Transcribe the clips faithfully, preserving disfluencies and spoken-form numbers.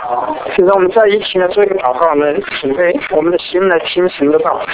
就让我们在一起呢做一个祷告呢，准备我们的心来听神的道。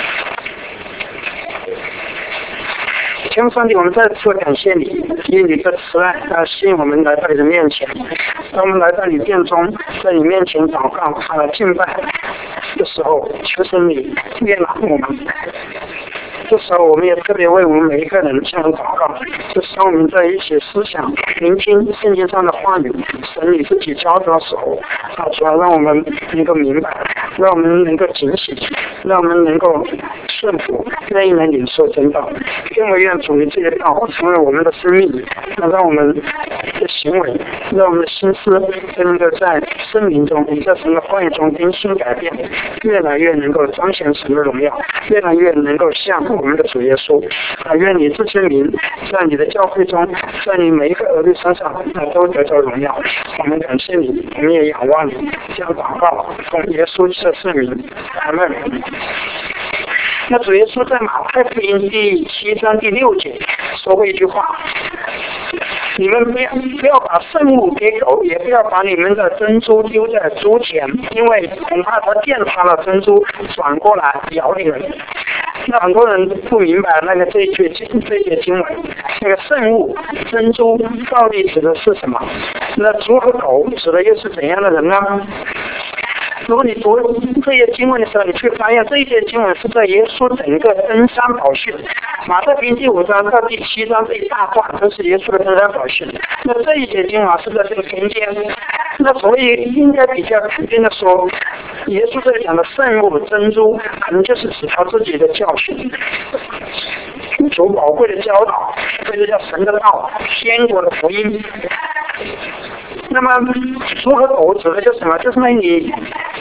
天父上帝，我们再次感谢你，以你的慈爱啊吸引我们来到你的面前。当我们来到你殿中，在你面前祷告啊敬拜的时候，求神你悦纳我们。这时候我们也特别为我们每一个人向你祷告，就是当我们在一起思想、聆听圣经上的话语，神你自己教导的时候，啊，主要让我们能够明白，让我们能够警醒，让我们能够顺服，愿意来领受真道。愿我愿主你这些道成为我们的生命，那让我们的行为，让我们的心思都能够在生命中，在神的话语中更新改变，越来越能够彰显神的荣耀，越来越能够像我们的主耶稣啊！愿你这些名在你的教会中，在你每一个儿女身上啊都得到荣耀。我们感谢你，我们也仰望你，这样祷告，奉耶稣的圣名，阿门。那主耶稣在马太福音第七章第六节说过一句话：你们不要不要把圣物给狗，也不要把你们的珍珠丢在猪前，因为恐怕它践踏了珍珠，转过来咬你们。那很多人不明白那个这一句这一节经文，那个圣物珍珠到底指的是什么？那猪和狗指的又是怎样的人呢？如果你读这些经文的时候，你会发现这一节经文是在耶稣整个登山宝训，马太福音第五章到第七章这一大段都是耶稣的登山宝训。那这一节经文是在这个中间，那所以应该比较肯定的说，耶稣这里讲的圣物珍珠，可能就是指他自己的教训。主宝贵的教导，这就叫神的道，天国的福音。那么猪和狗指的就是什么？就是那你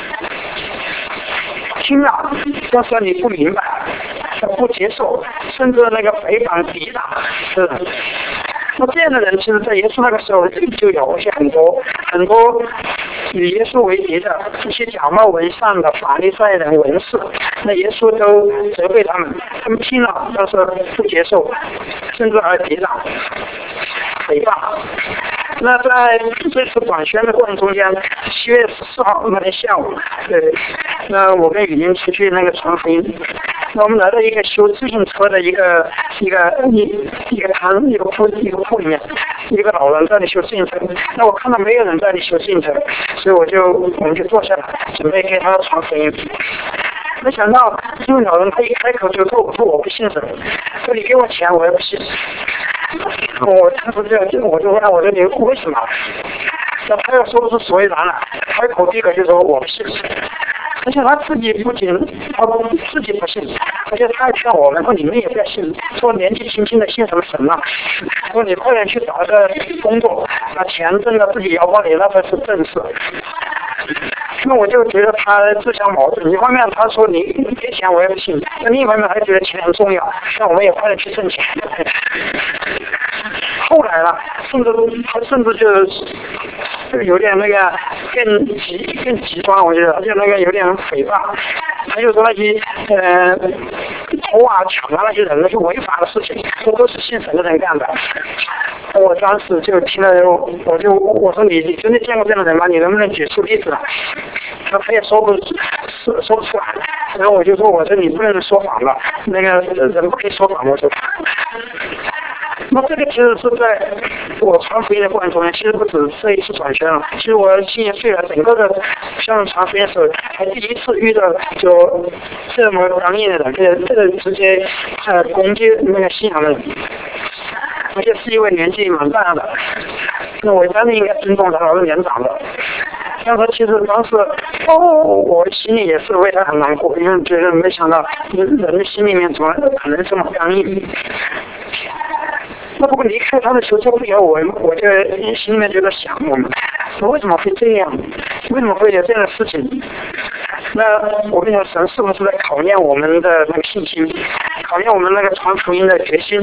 听了，但是你不明白，不接受，甚至那个诽谤抵挡，是的。那这样的人，其实在耶稣那个时候就有，而且很多很多与耶稣为敌的这些假冒为善的法利赛人文士，那耶稣都责备他们，他们听了但是不接受，甚至还抵挡、诽谤。那在这次短宣的过程中间，七月十四号那天下午，对，那我跟雨林出去那个传福音，那我们来到一个修自行车的一个一个一一个摊一个铺一个铺里面，一个老人在那里修自行车，那我看到没有人在那里修自行车，所以我就我们就坐下来准备给他传福音。没想到这位老人他一开口就说：“我说我不信神，说你给我钱我也不信。”我当时就我就问他，我说你为什么？那他要说的是所以然了，开口第一个就说我不信。而且他自己不仅他自己不信，而且他还劝我们说你们也不要信，说年纪轻轻的信什么神啊？说你快点去找个工作，把钱挣到自己腰包里，那才是正事。那我就觉得他自相矛盾，一方面他说你给钱我也不信，那另一方面还觉得钱很重要，那我们也快点去挣钱。后来了，甚至他甚至就就有点那个更极更极端，我觉得，而且那个有点诽谤，他就说那些呃偷啊抢啊那些人那些违法的事情，这都是信神的人干的。我当时就听了，我就我说你你真的见过这样的人吗？你能不能举出例子来？他他也说不说说不出来，然后我就说我说你不能说谎了，那个人不可以说谎，我说。那这个其实是在我传福音的过程中间，其实不止这一次转学了。其实我今年岁了，整个的像传福音的时候，还第一次遇到就这么刚硬的人，这个这个直接呃攻击那个信仰的人，而且是一位年纪蛮大的。那我当然应该尊重他，我是年长的。但是其实当时，哦，我心里也是为他很难过，因为觉得没想到人的心里面怎么可能这么刚硬。那不过离开他的时候，就不由我，我就心里面就在想，我们说为什么会这样？为什么会有这样的事情？那我跟你说，神是不是在考验我们的那个信心，考验我们那个传福音的决心？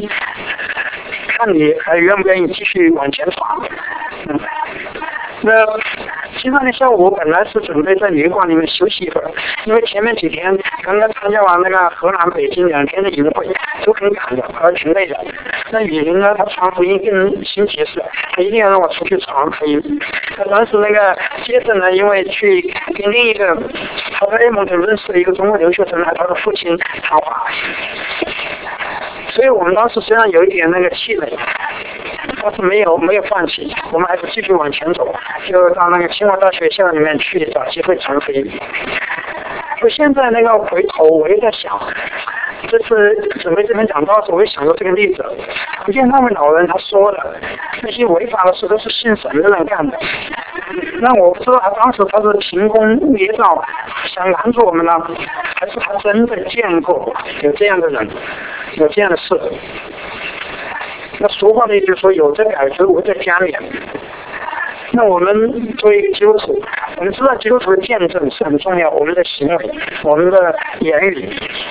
看你还愿不愿意继续往前闯？嗯，那今天的下午本来是准备在旅馆里面休息一会儿，因为前面几天刚刚参加完那个河南、北京两天的营会，都很赶的，而挺累的。那雨林呢，他传福音跟新奇士，他一定要让我出去传福音。他当时那个接着呢，因为去跟另一个他在埃蒙顿认识的一个中国留学生，和他的父亲谈话，所以我们当时虽然有一点那个气馁，但是没有没有放弃，我们还是继续往前走，就到那个清华大学校里面去找机会传福音。我现在那个回头我也在想，这次准备这篇讲道的时候，我也想到这个例子。我见那位老人他说了，那些违法的事都是信神的人干的。那我不知道他当时他是凭空捏造，想拦住我们呢，还是他真的见过有这样的人，有这样的事。那俗话里就说有这改革无这加冕。那我们作为基督徒，我们知道基督徒的见证是很重要，我们的行为，我们的言语，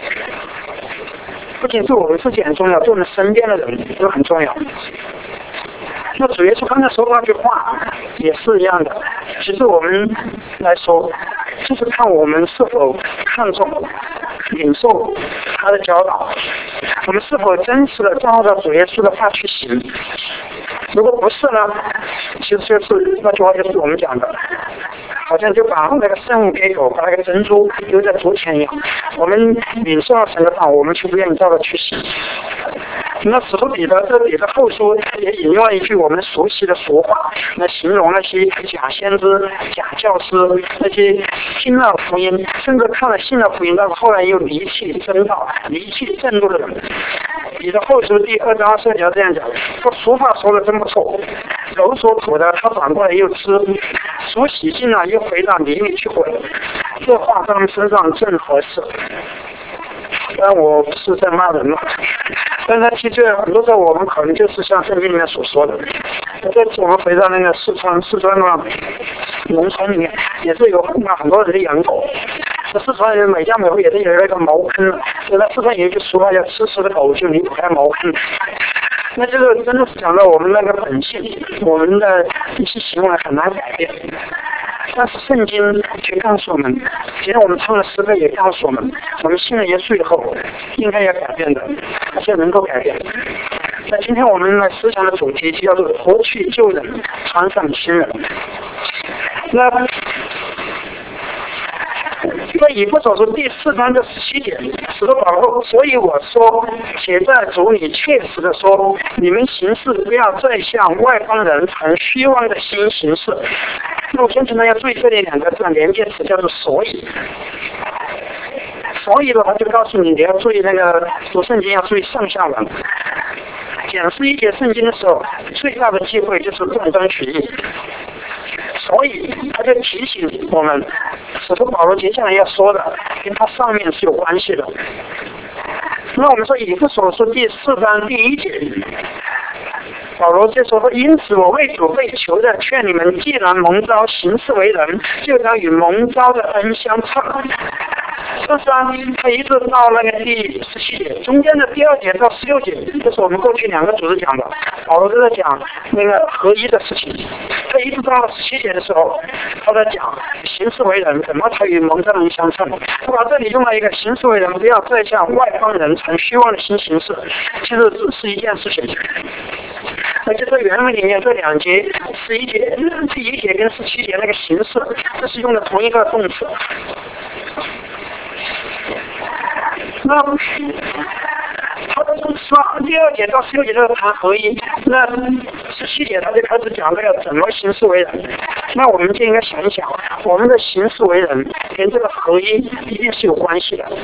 不仅是我们自己很重要，对我们身边的人都很重要。那主耶稣刚才说那句话也是一样的，其实我们来说，就是看我们是否看重、领受他的教导，我们是否真实的照着主耶稣的话去行。如果不是呢，其实就是那句话就是我们讲的，好像就把那个圣物给狗，把那个珍珠丢在竹前一样。我们领受了神的道，我们却不愿意照着去行。那使徒彼得这彼得后书也引用了一句我们熟悉的俗话，来形容那些假先知、假教师，那些听了福音，甚至看了信了福音，但是后来又离弃真道、离弃正路的人。彼得后书第二章二十节这样讲，说俗话说的真不错，揉所吐的他转过来又吃，所洗净了又回到泥里去滚，这话在他们身上正合适。但我不是在骂人了，但是其实很多时候我们可能就是像圣经里面所说的。这次我们回到那个四川，四川的农村里面，也是有很多人养狗。四川人每家每户也是有那个茅坑，所以在四川有一句俗话叫“吃屎的狗就离不开茅坑”。那这个真的是讲到我们那个本性，我们的一些行为很难改变。但是圣经却告诉我们，其实我们唱的诗歌也告诉我们，我们信了耶稣以后应该要改变的，而且能够改变。那今天我们的思想的主题就叫做脱去旧人，穿上新人。那在以弗所书第四章的十七节，使徒保罗，所以我说，且在主里确实的说，你们行事不要再像外邦人存虚妄的心行事。那我先请大家注意这里两个字连接词，叫做所以。所以的话就告诉你，你要注意那个读圣经要注意上下文。检视一节圣经的时候，最大的机会就是断章取义。所以他就提醒我们，使徒保罗接下来要说的跟他上面是有关系的。那我们说以弗所书第四章第一节，保罗就说：因此我为主被求的劝你们，既然蒙召行事为人，就当与蒙召的恩相称。但是啊，他一直到那个第十七节，中间的第二节到十六节，就是我们过去两个组织讲的，保罗都在讲那个合一的事情。他一直到十七节的时候，他在讲行事为人怎么才与蒙召的人相称。他把这里用了一个行事为人，不要再像外邦人存虚妄的心行事，其实是一件事情。那就是原文里面这两节，十一节、第一节跟十七节那个形式，这是用的同一个动词。那他说第二节到十六节都是谈合一，那十七节他就开始讲这个怎么行事为人。那我们就应该想一想，我们的行事为人跟这个合一一定是有关系的。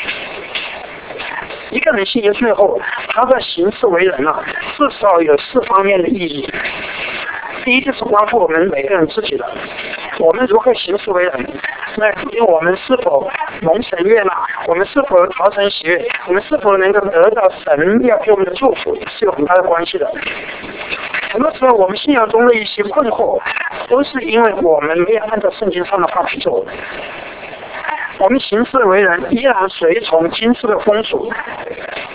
一个人信耶稣以后，他的行事为人啊，至少有四方面的意义。第一就是关乎我们每个人自己的，我们如何行事为人，那因为我们是否蒙神悦纳，我们是否讨神喜悦，我们是否能够得到神要给我们的祝福，是有很大的关系的。很多时候我们信仰中的一些困惑，都是因为我们没有按照圣经上的话去做。我们行事为人依然随从今世的风俗，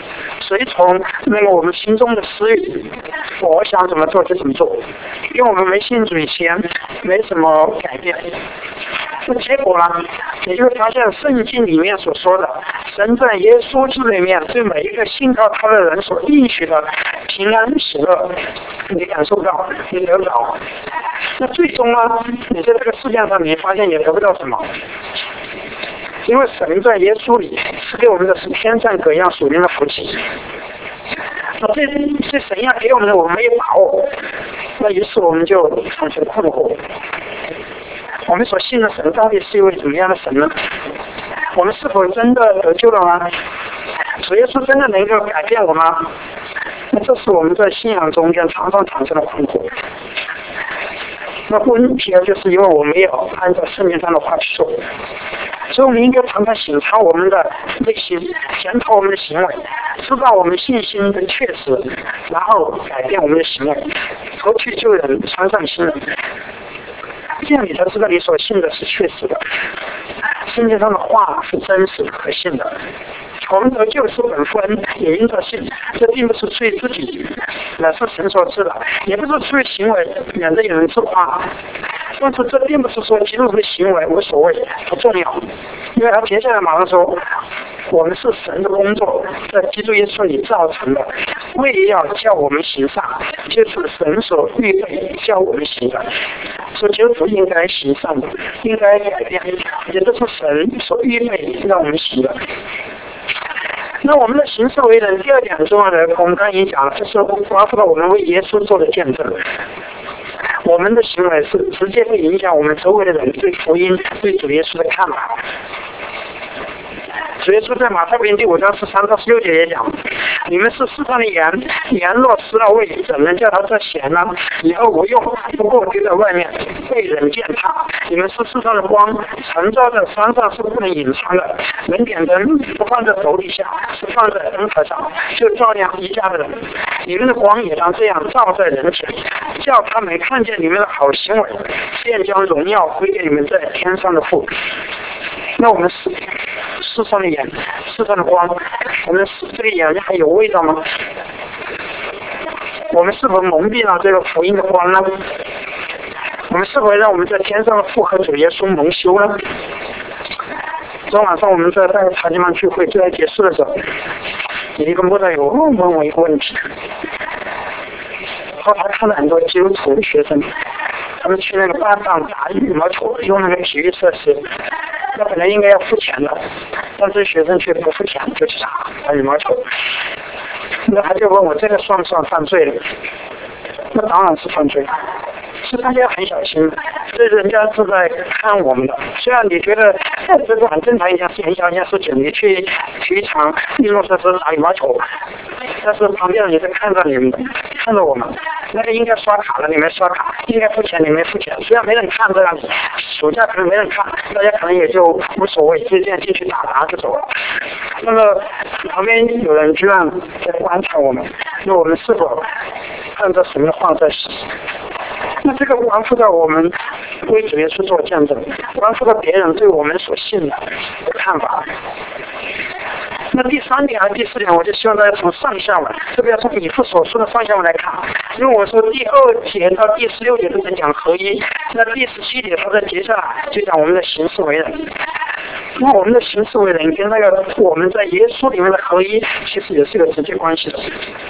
随从那个我们心中的私欲，我想怎么做就怎么做，因为我们没信主以前没什么改变。那结果呢，你就会发现圣经里面所说的，神在耶稣基督里面对每一个信靠他的人所应许的平安喜乐，你感受到，你得到。那最终呢，你在这个世界上你发现也得不到什么，因为神在耶稣里赐给我们的是天上各样属灵的福气。那这这神要给我们的，我们没有把握，那于是我们就产生困惑。我们所信的神到底是一位怎么样的神呢？我们是否真的得救了吗？主耶稣真的能够改变我吗？那这是我们在信仰中间常常产生的困惑。那问题呢，就是因为我没有按照圣经上的话去做，所以我们应该常常审查我们的内心，检讨我们的行为，知道我们信心的确实，然后改变我们的行为，投去旧人，穿上新人。这样你才知道你所信的是确实的，圣经上的话是真实可信的。我们得救是本分，也因着信，这并不是出于自己，乃是神所赐的，也不是出于行为，免得有人自夸。但是这并不是说基督徒的行为无所谓，不重要，因为他接下来马上说，我们是神的工作，在基督耶稣里造成的，为要叫我们行善，就是神所预备叫我们行的。所以基督徒应该行善的，应该改变，也就是神所预备让我们行的。那我们的行事为人，第二点很重要的，我们刚才已经讲了，就是包括了我们为耶稣做的见证。我们的行为是直接会影响我们周围的人对福音、对主耶稣的看法。主耶稣在马太福音第五章十三到十六节也讲，你们是世上的盐，盐若失了味，怎能叫它这咸呢？以后无用，不过丢在外面，被人践踏。你们是世上的光，晨照在山上是不能隐藏的，人点灯不放在斗底下，是放在灯台上，就照亮一家的人。你们的光也当这样照在人前，叫他们看见你们的好行为，便将荣耀归给你们在天上的父。那我们是世上的眼，世上的光，我们这个眼还有味道吗？我们是否蒙蔽了这个福音的光呢？我们是否让我们在天上的父和主耶稣蒙羞呢？昨晚上我们在带查经班聚会就在结束的时候，有一个牧道友问我一个问题，后来看了很多基督徒的学生，他们去那个班上打羽毛球，用那个体育设施，那本来应该要付钱的，但是学生却不付钱就去打打羽毛球。那他就问我这个算不算犯罪了？那当然是犯罪，是大家很小心，所以人家是在看我们的。虽然你觉得这是很正常一件事，很小一件事情，你去体育场运动设施打羽毛球，但是旁边的人在看着你们，看着我们，那个应该刷卡了，你没刷卡；应该付钱，你没付钱。虽然没人看这样子，暑假可能没人看，大家可能也就无所谓，就这样进去打打就走了。那么旁边有人居然在观察我们，那我们是否按照什么话在使？那这个关乎到我们为主耶稣做见证，关乎到别人对我们所信的看法。那第三点和第四点，我就希望大家从上下文，特别要从以父所说的上下文来看。因为我说第二节到第十六节都在讲合一，那第十七节他在接下来就讲我们的行事为人。那我们的行事为人跟那个我们在耶稣里面的合一，其实也是有直接关系的。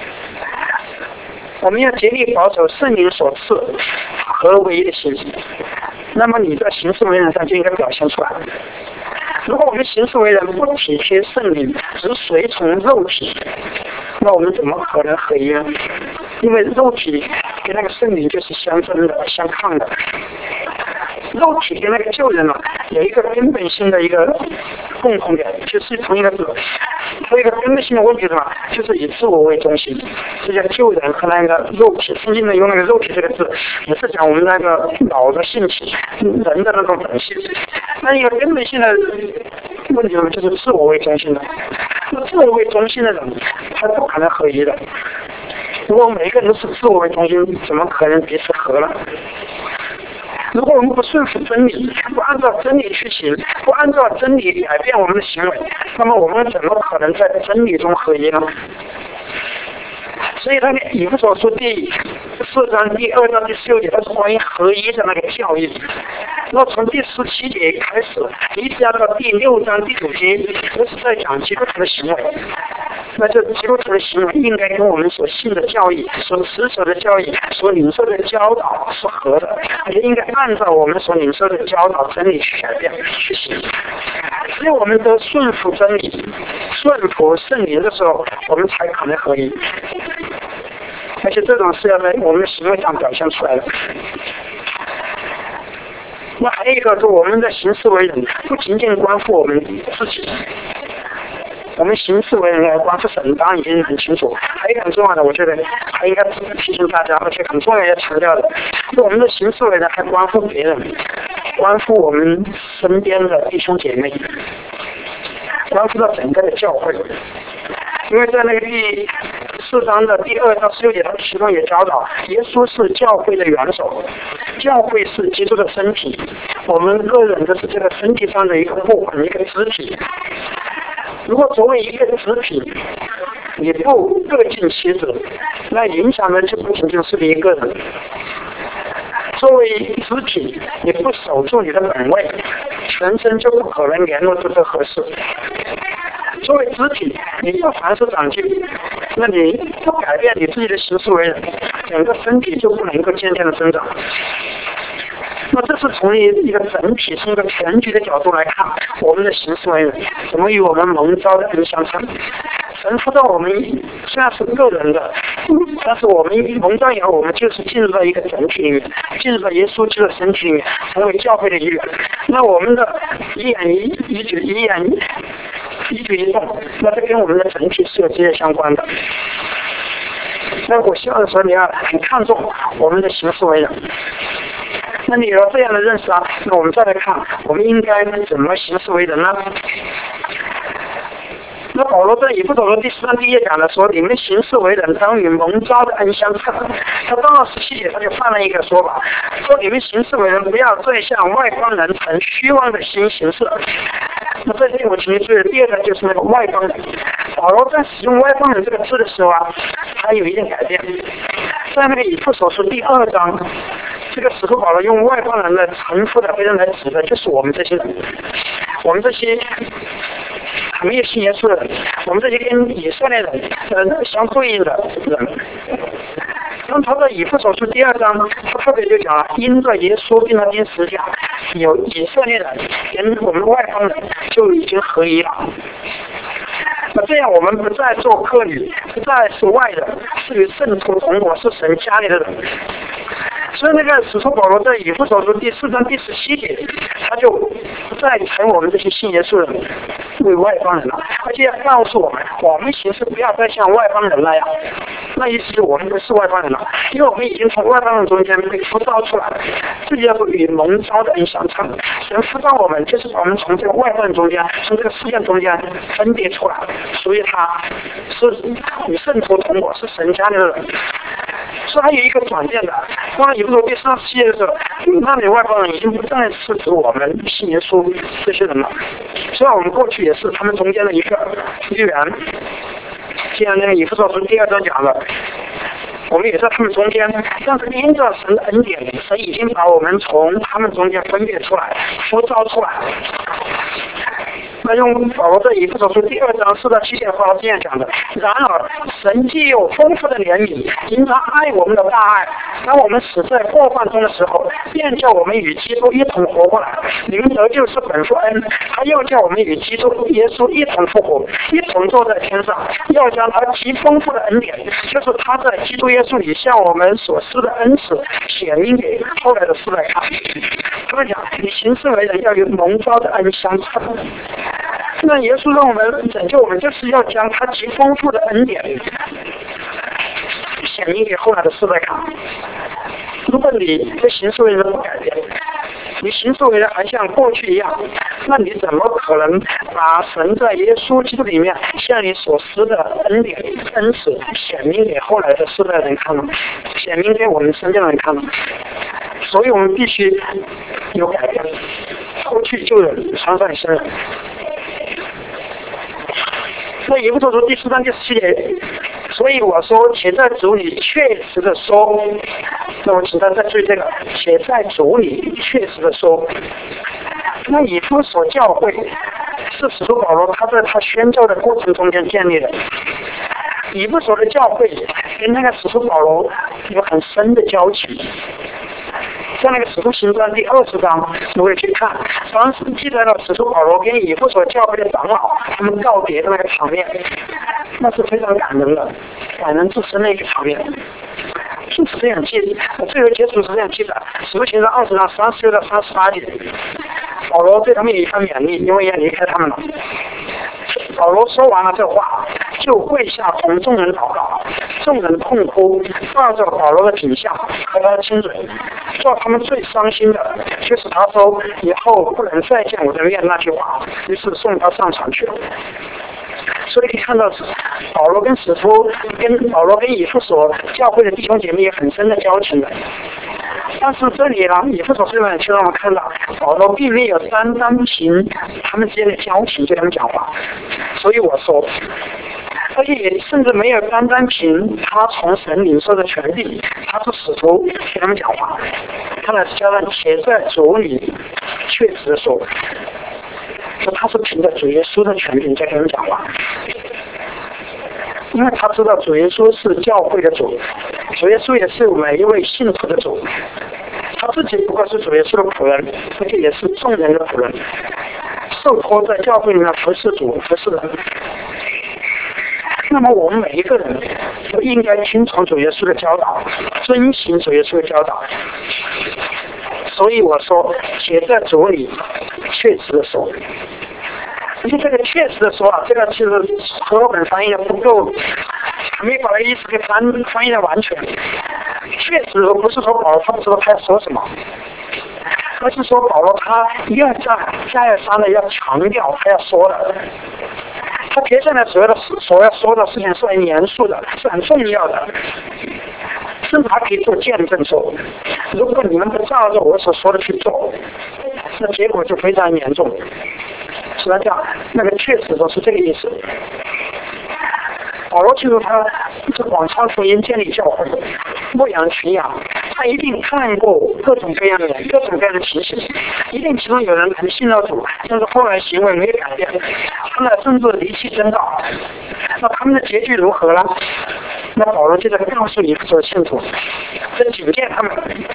我们要竭力保守圣灵所赐合唯一的心，那么你在行事为人上就应该表现出来。如果我们行事为人不体贴圣灵，只随从肉体，那我们怎么可能合一呢？因为肉体跟那个圣灵就是相争的、相抗的。肉体跟那个旧人呢，有一个根本性的一个共同点，就是同一个字。所以一个根本性的问题是什么？就是以自我为中心。这叫旧人和那个肉体。圣经呢用那个肉体这个字，也是讲我们那个脑的性体，人的那种本性。那一个根本性的问题呢，就是自我为中心的。那自我为中心的人，他不可能合一的。如果每一个人都是自我为中心，怎么可能彼此合呢？ 如果我们不顺服真理，不按照真理去行，不按照真理改变我们的行为，那么我们怎么可能在真理中合一呢？所以他的以弗所书第四章第二到第十六节，它是关于合一的那个教义。那从第十七节开始，一直要到第六章第九节，都是在讲基督徒的行为。那这基督徒的行为应该跟我们所信的教义、所持守的教义、所领受的教导是合的，也应该按照我们所领受的教导真理去改变去行。只有我们都顺服真理、顺服圣灵的时候，我们才可能合一。而且这种是要在我们的行为上表现出来的。那还有一个是我们的行事为人，不仅仅关乎我们自己，我们行事为人来关乎神，当然已经很清楚。还有一个很重要的，我觉得还应该提醒大家，而且很重要要强调的，是我们的行事为人还关乎别人，关乎我们身边的弟兄姐妹，关乎到整个的教会。因为在那个第四章的第二到十六节，他其中也教导，耶稣是教会的元首，教会是基督的身体，我们个人都是这个身体上的一个部分，一个肢体。如果作为一个肢体，你不各尽其职，那影响的就不仅仅是你一个人。作为肢体，你不守住你的本位，全身就不可能联络得合适。作为肢体，你不凡事长进，那你不改变你自己的行事为人，整个身体就不能够渐渐的增长。那这是从一个整体、从一个全局的角度来看，我们的行事为人怎么与我们蒙召的恩相称。神知道我们虽然是个人的，但是我们蒙召以后，我们就是进入到一个整体里面，进入到耶稣基督的身体里面，成为教会的一员。那我们的一言一一举一言一举一动，那这跟我们的整体是有直接相关的。那我希望说你要很看重我们的行事为人。那你有这样的认识啊，那我们再来看，我们应该怎么行事为人呢？那保罗在以弗所书第十章第一节讲的说，你们行事为人当与蒙召的恩相称。他到了十七节他就犯了一个说法，说你们行事为人不要再像外邦人存虚妄的心行事。那在这里我请你注意，第二个就是那个外邦人。保罗在使用外邦人这个字的时候啊，他有一点改变。在那个以弗所书第二章，这个使徒保罗用外邦人的重复的被人来指的就是我们这些人，我们这些还没有信耶稣的人，我们这些跟以色列人呃相对应的人。那么他在以弗所书第二章，他特别就讲了，因着耶稣并他钉十字架，有以色列人跟我们外邦人就已经合一了。那这样我们不再做客旅，不再是外人，是与圣徒同国，是神家里的人。所以那个使徒保罗在以弗所书第四章第十七节，他就不再称我们这些信耶稣人为外邦人了，而且要告诉我们，我们行事不要再像外邦人那样。那意思是我们不是外邦人了，因为我们已经从外邦人中间被呼召出来了，这就叫做与蒙召的恩相称。神呼召我们，就是把我们从这个外邦人中间，从这个世界中间分别出来，所以他是与圣徒同国，是神家里的人。所以还有一个转变的，当然以弗所第四章十七节的时候，那里外邦人已经不再是指我们信耶稣这些人了，虽然我们过去也是他们中间的一个一员。既然那个以弗所书第二章讲了，我们也在他们中间，但是因着神的恩典，神已经把我们从他们中间分别出来，呼召出来。那用保罗在以弗所书第二章四到七节的话这样讲的：然而神既有丰富的怜悯，因他爱我们的大爱，当我们死在过犯中的时候，便叫我们与基督一同活过来。你们得救是本乎恩，他又叫我们与基督耶稣一同复活，一同坐在天上，要将他极丰富的恩典，就是他在基督耶稣里向我们所施的恩慈，显明给后来的世代看。他们讲，你行事为人要有蒙召的恩相称。那耶稣让我们拯救我们，就是要将他极丰富的恩典显明给后来的世代看。如果你的行事为人不改变，你行事为人还像过去一样，那你怎么可能把神在耶稣基督里面向你所施的恩典恩慈显明给后来的世代人看呢？显明给我们身边的人看呢？ 所以我们必须有改变，过去就有传上生了。那以弗所书第四章第十七节，所以我说，且在主里确实的说，那我请大家注意这个，且在主里确实的说。那以弗所教会是使徒保罗他在他宣教的过程中间建立的。以弗所的教会跟那个使徒保罗有很深的交情。在那个使徒行传第二十章，我会去看，当时记载了使徒保罗跟以弗所教会的长老他们告别的那个场面，那是非常感人的，感人至深的一个场面。就是这样记，最后结束是这样记载：使徒行传二十章三十六到三十八节，保罗对他们有一番勉励，因为要离开他们了。保罗说完了这话，就跪下同众人祷告，众人痛哭，抱着保罗的品相和他的亲嘴，做他们最伤心的就是他说以后不能再见我的面那句话，于是送他上船去了。所以可以看到，保罗跟使徒跟保罗跟以弗所教会的弟兄姐妹有很深的交情的。但是这里呢，以弗所这边却让我们看到，保罗并没有单单凭他们之间的交情对他们讲话。所以我说，而且也甚至没有单单凭他从神领受的权利，他是使徒给他们讲话，他乃是加上且在主里确实的说。说他是凭着主耶稣的权柄在跟人讲话，因为他知道主耶稣是教会的主，主耶稣也是每一位信徒的主，他自己不过是主耶稣的仆人，而且也是众人的仆人，受托在教会里面服侍主服侍人。那么我们每一个人都应该听从主耶稣的教导，遵行主耶稣的教导。所以我说，且在主里确实的说，而且这个确实的说啊，这个其实和我本翻译的不够，还没把这个意思给翻翻译的完全。确实不是说保罗他不知道他要说什么，而是说保罗他一而再再而三的要强调他要说的。他接下来所有的所要说的事情是很严肃的，是很重要的，甚至还可以做见证说，如果你们不照着我所说的去做，那结果就非常严重。实际上，那个确实都是这个意思。保罗记住他是广传福音、建立教会、牧养群羊，他一定看过各种各样的人、各种各样的情形，一定其中有人可能信了主，但是后来行为没有改变，他们甚至离弃真道，那他们的结局如何呢？那保罗接着告诉以弗所信徒，这警戒他们。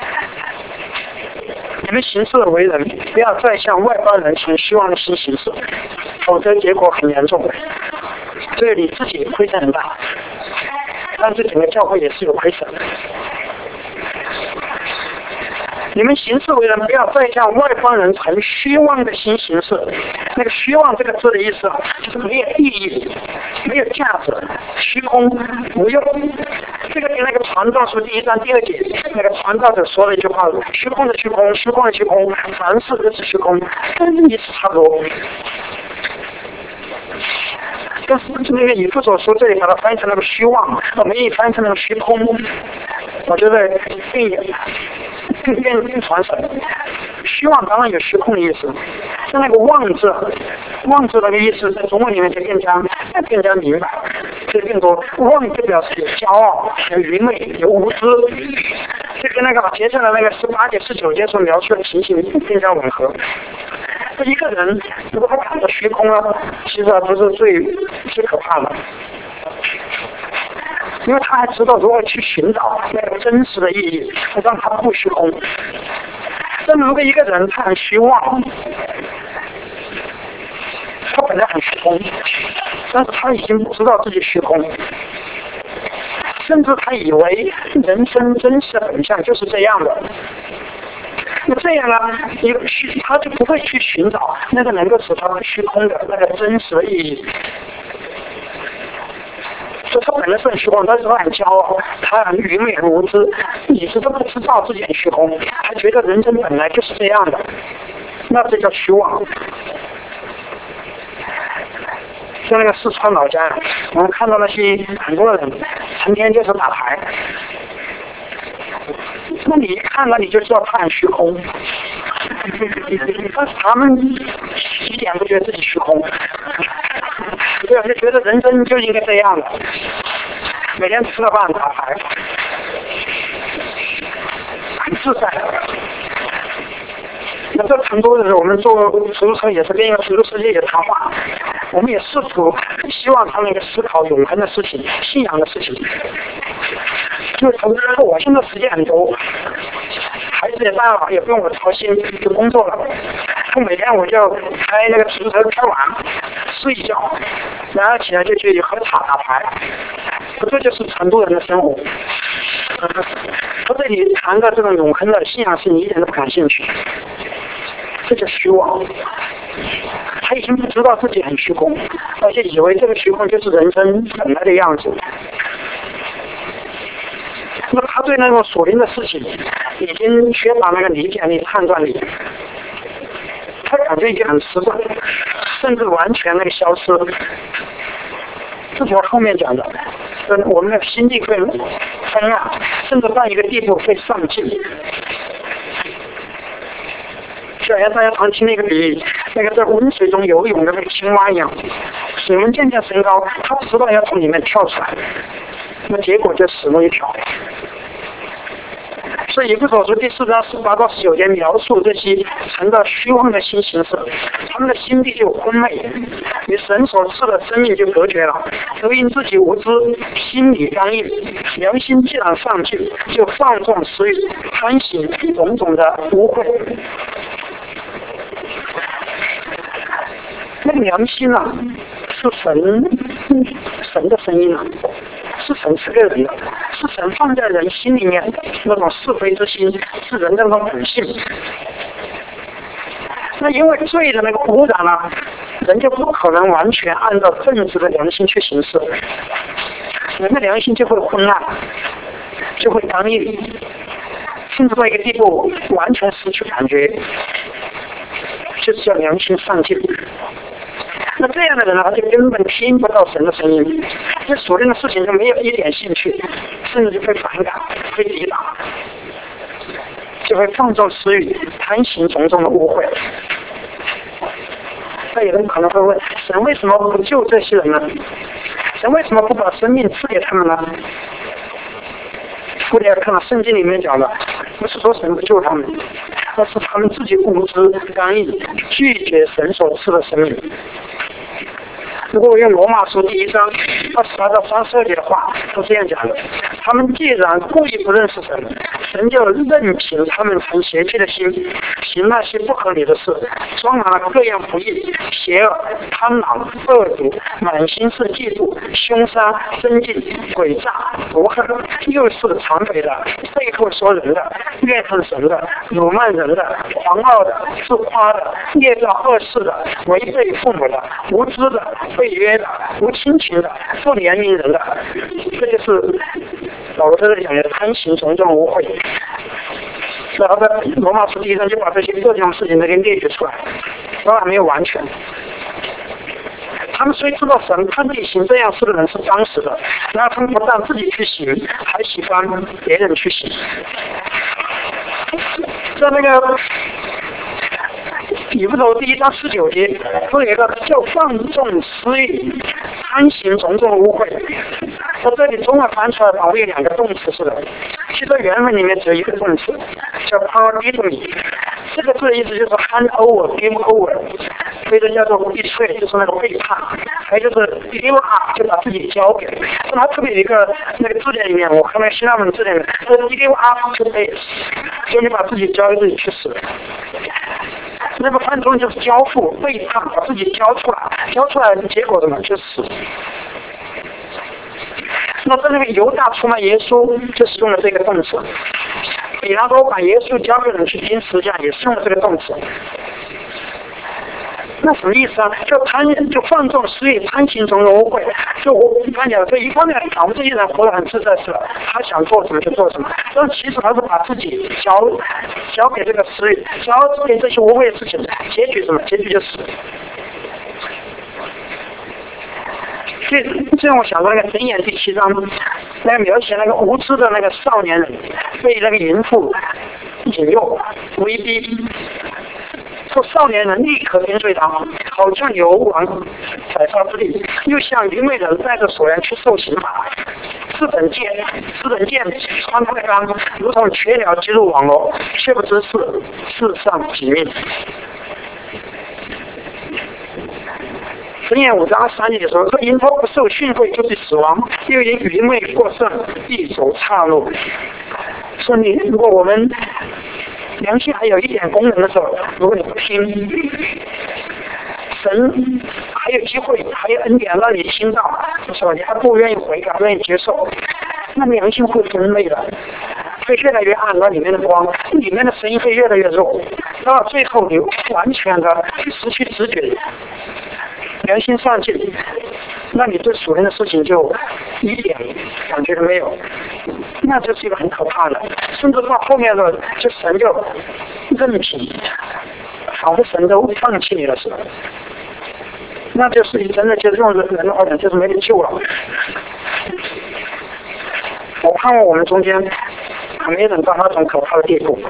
你们行事为人，不要再向外邦人存虚妄的心行事，否则结果很严重。对你自己亏损很大，但是整个教会也是有亏损的。你们行事为人，不要再向外邦人存虚妄的心行事。那个虚妄这个字的意思啊，就是没有意义、没有价值、虚空、无用。这个跟那个传道书第一章第二节那个传道者说了一句话：虚空的虚空，虚空的虚空，凡事都是虚空，跟意思差不多。但是那个以弗所书这里把它翻译成那个虚妄，我们也翻译成那个虚空，我觉得更更更更传神。虚妄当然有虚空的意思，像那个妄字，妄字那个意思在中文里面就更加更加明白，就更多。妄就表示有骄傲、有愚昧、有无知，这跟那个接下来那个十八节、十九节所描述的情形更加吻合。一个人如果他感到虚空了，其实不是最最可怕的，因为他还知道如何去寻找那个真实的意义，让他不虚空。但如果一个人他很虚妄，他本来很虚空，但是他已经不知道自己虚空，甚至他以为人生真实的本相就是这样的。那这样呢，一个虚，他就不会去寻找那个能够使他虚空的那个真实的意义。所以他本来是很虚空，但是他很骄傲，他很愚昧、很无知，一直都不知道自己很虚空，他觉得人生本来就是这样的，那这叫虚妄。像那个四川老家，我们看到那些很多人成天就是打牌。 那你一看了你就知道他很虚空。但是他们一点不觉得自己虚空，对，就觉得人生就应该这样的，每天吃了饭打牌，很自在。那这成都的时候，我们做出租车也是跟一个出租世界也谈话，我们也试图希望他们一个思考永恒的事情、信仰的事情。就是投资人说，我现在时间很多，孩子也大了，也不用我操心，就工作了。我每天我就开那个出租车开完，睡一觉，然后起来就去喝茶打牌。这就是成都人的生活。他这里谈的这种永恒的信仰是你一点都不感兴趣，这就虚妄。他已经不知道自己很虚空，而且以为这个虚空就是人生本来的样子。那他对那种属灵的事情已经缺乏那个理解力、判断力，他感觉已经很迟钝，甚至完全那个消失。这就是后面讲的，我们的心地会昏暗，甚至到一个地步会丧尽。就像大家常听那个比喻，那个在温水中游泳的那个青蛙一样，水温渐渐升高，它迟早要从里面跳出来，那结果就死路一条。所以以弗所书第四章十八到十九节描述这些成了虚妄的新形式，他们的心地就昏昧，与神所赐的生命就隔绝了，都因自己无知，心理刚硬，良心既然丧尽，就放纵私欲，贪行种种的污秽。那个良心啊，是神神的声音啊，是神赐给人的，是神放在人心里面那种是非之心，是人的那种本性。那因为罪的那个污染啊，人就不可能完全按照正直的良心去行事，人的良心就会昏暗，就会刚硬，甚至到一个地步完全失去感觉，就是叫良心丧尽。那这样的人呢，他就根本听不到神的声音，对属灵的事情就没有一点兴趣，甚至就会反感，会抵挡，就会放纵私欲，贪行种种的污秽。那有人可能会问，神为什么不救这些人呢？神为什么不把生命赐给他们呢？后来看到圣经里面讲的，不是说神不救他们，而是他们自己无知刚硬，拒绝神所赐的生命。如果我用罗马书第一章二十八到三十二节的话，是这样讲的：他们既然故意不认识神，神就任凭他们存邪气的心，行那些不合理的事，装满了各样不义、邪恶、贪婪、恶毒，满心是嫉妒、凶杀、争竞、诡诈、毒恨，又是残匪的、背后说人的、怨恨神的、辱骂人的、狂傲的、自夸的、捏造恶事的、违背父母的、无知的、背约的、无亲情的、不怜悯人的，这就是老罗在讲的贪行种种污秽。然后在罗马书第一章就把这些各种事情都给列举出来，当然没有完全。他们虽知道神看自己行这样事的人是当时的，然后他们不但自己去行，还喜欢别人去行。在那个以弗所第一章十九节，不有一个叫放纵私欲，贪行种种污秽。在这里中文翻出来好像有两个动词似的，其实原文里面只有一个动词，叫 paradidomi。这个字的意思就是 hand over、give over， 所以这叫做 betray， 就是那个背叛。还有就是 give up， 就把自己交给。那它特别有一个那个字典里面，我看那个希腊文字典里面，说 give up to death， 就你把自己交给自己去死。那个翻中就是交付、背叛，把自己交出来，交出来的结果怎么就死。那在那个犹大出卖耶稣，就是用了这个动词；比拉多把耶稣交给人去钉十字架，也是用了这个动词。那什么意思啊？就贪，就放纵私欲，贪行种种污秽。就我刚讲，这一方面，我们这些人活得很自在，是吧？他想做什么就做什么。但其实他是把自己交交给这个私欲，交给这些污秽的事情，结局什么？结局就死。 所以这让我想到那个箴言第七章，那个描写那个无知的那个少年人被那个淫妇引诱威逼，说少年人立刻跟随他，好像牛往宰杀之地，又像愚昧人带着锁链去受刑罚。四等剑，四等剑穿他的肝，如同雀鸟进入网罗，却不知是世上己命。箴言五章三节说：说因他不受训诲，就是死亡；又因愚昧过剩，必走岔路。说你，如果我们良心还有一点功能的时候，如果你不听，神还有机会，还有恩典让你听到，的时候，你还不愿意悔改，不愿意接受，那良心会分类的，会越来越暗，那里面的光，里面的声音会越来越弱，到最后你完全的失去知觉，良心丧尽，那你对属灵的事情就一点感觉都没有，那就是一个很可怕的，甚至到后面的就神就任凭，好的神都放弃你的时候，那就是你真的就是用人的话讲，就是没得救了。我盼望我们中间还没人到那种可怕的地步。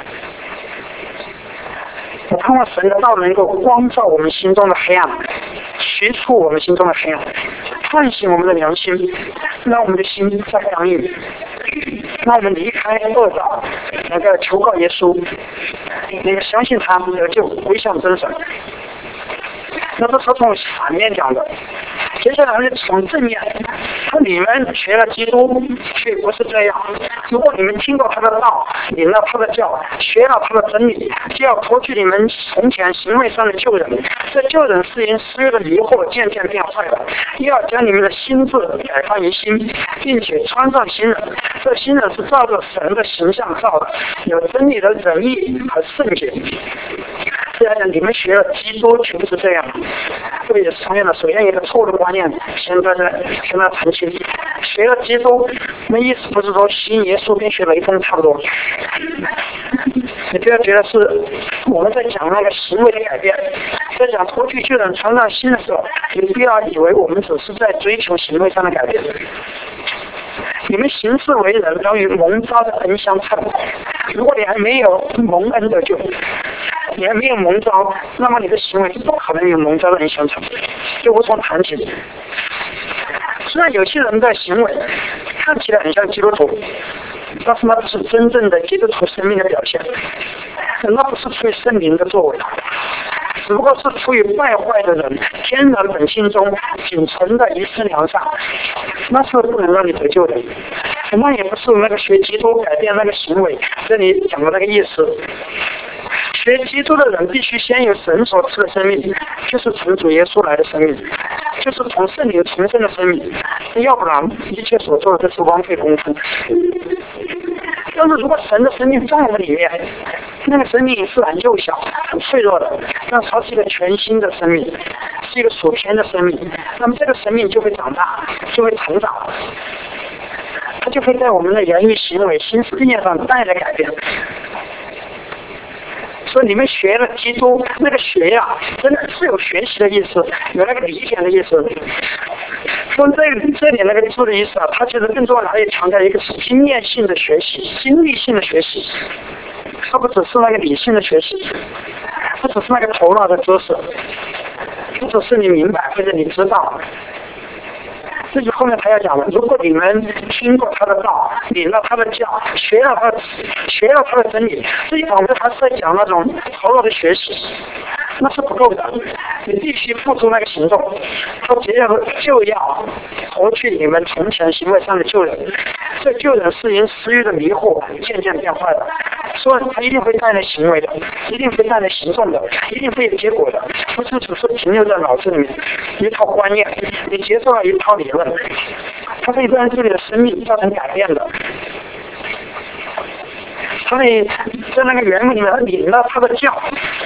我盼望神的道能够光照我们心中的黑暗，驱除我们心中的黑暗，唤醒我们的良心，让我们的心再刚硬，让我们离开恶道，能够求告耶稣，能够相信他得救，归向真神。那这是从反面讲的，接下来是从正面，他你们学了基督，却不是这样。如果你们听过他的道，领了他的教，学了他的真理，就要脱去你们从前行为上的旧人。这旧人是因私欲的迷惑渐渐变坏了，又要将你们的心智改换于新，并且穿上新人。这新人是照着神的形象造的，有真理的仁义和圣洁。这样你们学了基督，却不是这样。这个也是同样的，首先一个错误的观念，现在在现在澄清，学了基督，那意思不是说信耶稣跟学雷锋差不多。你不要觉得是我们在讲那个行为的改变，在讲脱去旧人穿上新的时候，你不要以为我们只是在追求行为上的改变。你们行事为人要与蒙召的恩相称。如果你还没有蒙恩的救，你还没有蒙召，那么你的行为不可能与蒙召的恩相称，就无从谈起。虽然有些人的行为看起来很像基督徒，但是那不是真正的基督徒生命的表现，那不是出于圣灵的作为，只不过是出于败坏的人天然本性中仅存的一丝良善，那是不能让你得救的。那也不是那个学基督改变那个行为，这里讲的那个意思。学基督的人必须先有神所赐的生命，就是从主耶稣来的生命，就是从圣灵重生的生命，要不然一切所做的都是枉费功夫。但是如果神的生命在我们里面，那个生命是很幼小很脆弱的，但是它是一个全新的生命，是一个属天的生命，那么这个生命就会长大，就会成长，它就会在我们的言语行为心思意念上带来改变。所以你们学了基督，那个学呀、啊，真的是有学习的意思，有那个理解的意思。说这这里那个字的意思啊，它其实更重要的还有强调一个是经验性的学习，经历性的学习，它不只是那个理性的学习，不只是那个头脑的知识，不只是你明白或者你知道。这就后面他要讲了，如果你们听过他的道，领了他的教，学了他学了他的真理，这一方面还是在讲那种头脑的学习，那是不够的，你必须付出那个行动。他接着就要脱去你们从前行为上的旧人，这旧人是因私欲的迷惑渐渐变坏的，所以他一定会带来行为的，一定会带来行动的，一定会有结果的，不是只是停留在脑子里面一套观念，你接受了一套理论，它可以在这里的生命造成改变的。所以在那个原文里面领了他的教，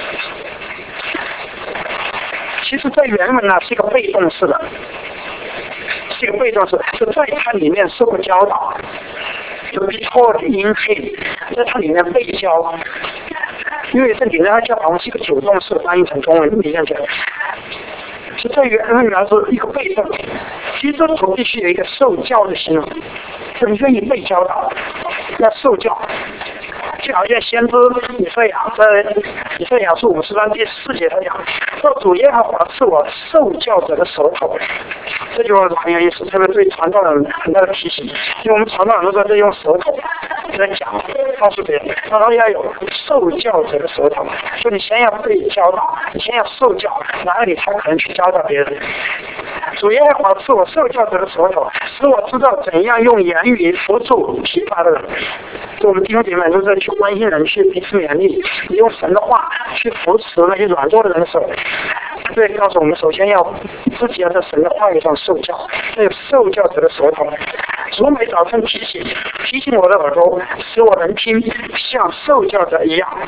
其实在原文呢是一个被动式的，是一个被动式，是在它里面受过教导，就 be taught in him， 在它里面被教，因为这里面它教好像是一个主动式翻译成中文，你看起来。 是对原来来说一个被动，基督徒必须有一个受教的心，就是愿意被教导，要受教。就好像先知以赛亚在以赛亚书五十章第四节他讲，说主耶和华是我受教者的手头，这句话是很有意思，特别对传道人很大的提醒，因为我们传道人都在用手头在讲，告诉别人，然后要有受教者的手头，说你先要被教导，你先要受教，然后你才可能去教导别人。主耶和华是我受教者的手头，使我知道怎样用言语扶助疲乏的人。就我们弟兄姐妹都在去关心人，去彼此勉励，用神的话去扶持那些软弱的人的时候，对，告诉我们首先要自己要在神的话语上受教，要有受教者的手头。主每早晨提醒提醒我的耳朵，使我能听，像受教者一样。